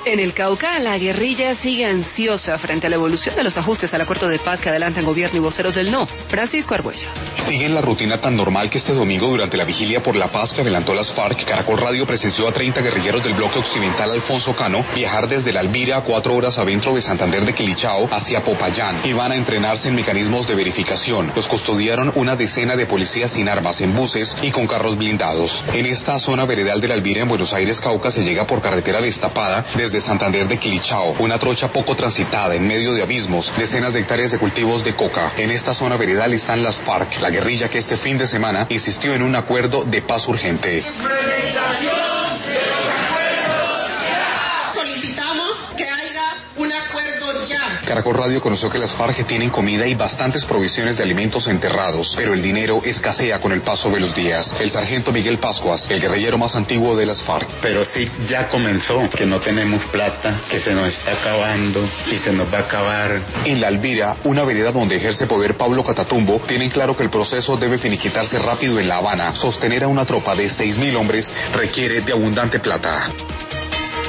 En el Cauca, la guerrilla sigue ansiosa frente a la evolución de los ajustes al acuerdo de paz que adelantan gobierno y voceros del no. Francisco Argüello. Siguen la rutina tan normal que este domingo, durante la vigilia por la paz que adelantó las FARC, Caracol Radio presenció a 30 guerrilleros del bloque occidental Alfonso Cano viajar desde La Alvira a 4 horas adentro de Santander de Quilichao hacia Popayán. Iban a entrenarse en mecanismos de verificación. Los custodiaron una decena de policías sin armas en buses y con carros blindados. En esta zona veredal de La Alvira, en Buenos Aires, Cauca, se llega por carretera destapada desde Santander de Quilichao, una trocha poco transitada en medio de abismos, decenas de hectáreas de cultivos de coca. En esta zona veredal están las FARC, la guerrilla que este fin de semana insistió en un acuerdo de paz urgente. Solicitamos que haya un acuerdo ya. Caracol Radio conoció que las FARC tienen comida y bastantes provisiones de alimentos enterrados, pero el dinero escasea con el paso de los días. El sargento Miguel Pascuas, el guerrillero más antiguo de las FARC. Pero sí, ya comenzó, que no tenemos plata, que se nos está acabando y se nos va a acabar. En La Alvira, una vereda donde ejerce poder Pablo Catatumbo, tienen claro que el proceso debe finiquitarse rápido en La Habana. Sostener a una tropa de 6.000 hombres requiere de abundante plata.